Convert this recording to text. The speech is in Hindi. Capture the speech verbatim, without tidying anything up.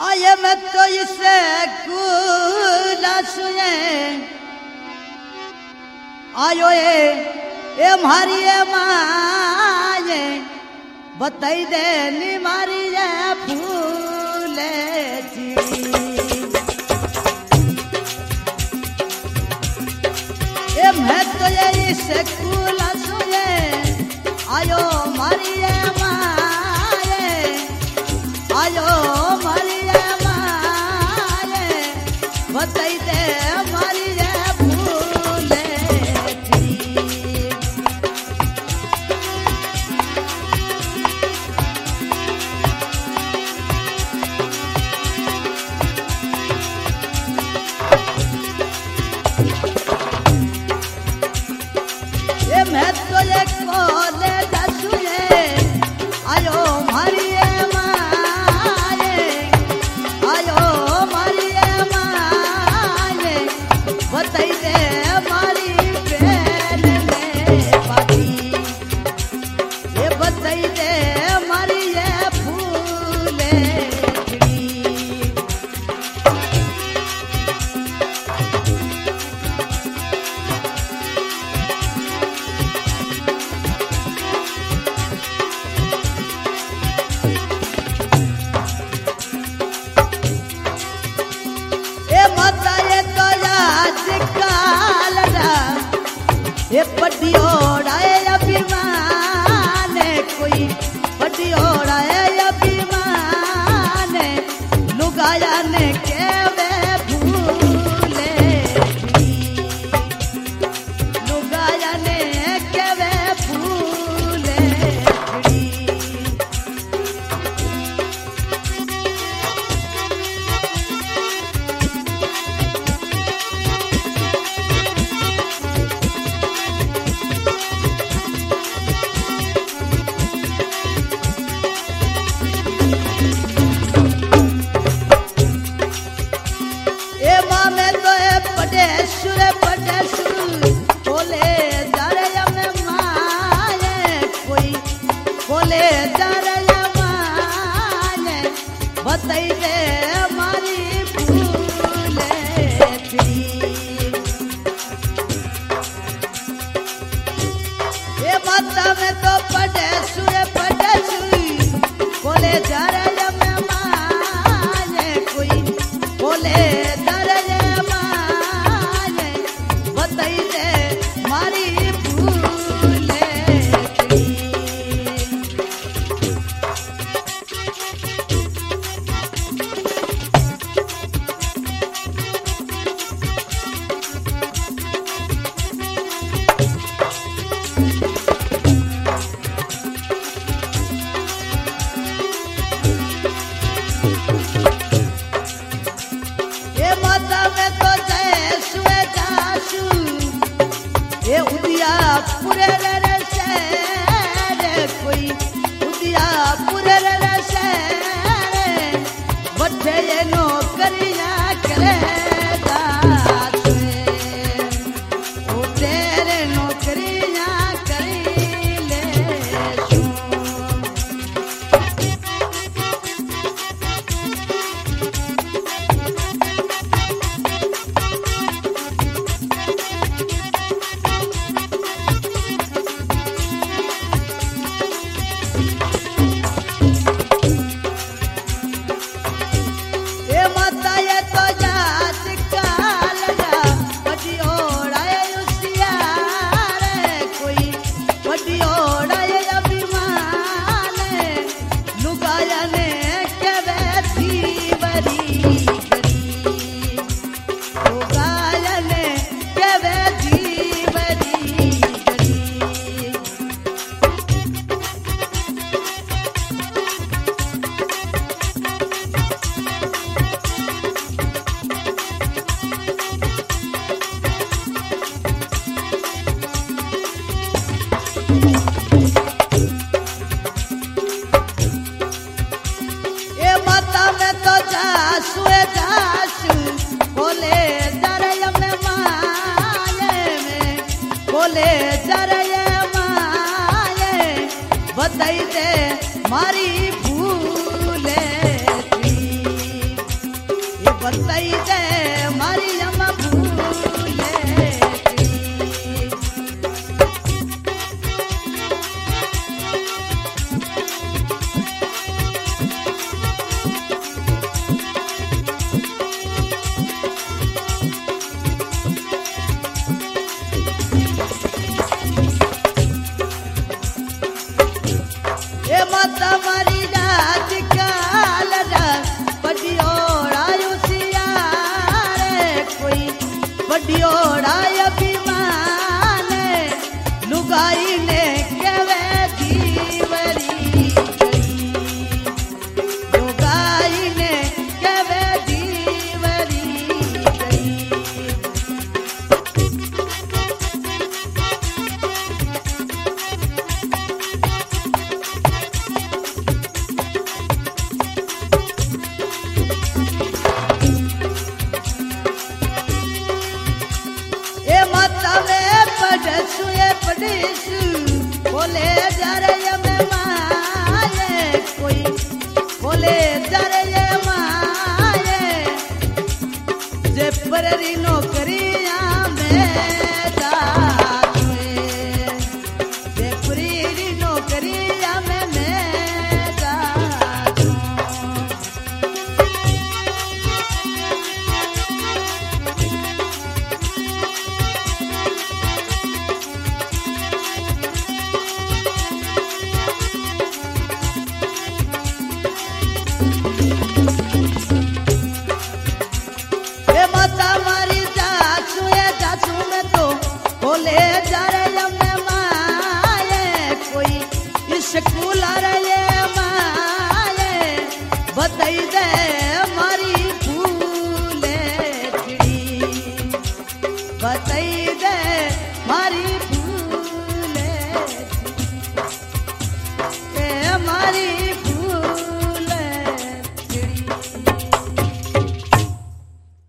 आये मैं तो इसे कुला सुने आयो ए ए मारी ए माये बताई दे नी मारी ए फूले जी ए मैं तो ये इसे कुला सुने आयो मारी ए माये आयो मारी ए माये बताई दे मारी ए फूले जी ए मैं तो ये कोले दसुए आयो मारी ए माये आयो मारी ए माये बताई दे मारी बेल में पाती ये बताई दे मारी ये फूले खिड़ी ए माता ये तो आज कालड़ा ये पटी ओढ़ाए अभिमान कोई पटी ओढ़ाए अभिमान लुगाया ने के वे भूले भी लुगाया ने के वे भूले भी ए माँ में तो ए पटेश्वर पटेश्वर बोले जा रहे में माये कोई बोले जा रहे माये बताई दे मारी फूले खिड़ी ए माता में तो पटेश्वर पटेश्वर बोले जा रहे में माये कोई बोले जा रहे माये बताई दे मारी फूले खिड़ी ए माता में तो जैसुए जासु ए उदिया पूरे रे रे से रे कोई उदिया पूरे रे रे से रे बच्चे ये नौकरियां करे जासुए ओ तेरे नौकरियां करी ले सू ए माता ये तो जात कालड़ा बड़ी ओढ़ाए उसियारे कोई बड़ी ओढ़ाए अभिमान लुगाया ने के बैठी बरी गरी लुगाया ने के बैठी बरी गरी ए माता में तो जासुए जासु बोले जा रहे में माये में बोले जा रहे माये बताई दे मारी फूले खिड़ी कोले जरे ये माए जे पररी नौकरिया में जातू जे पुरी नौकरिया में मैं जातू स्कूल रे माए बताई दे मारी फूले चिड़ी बताई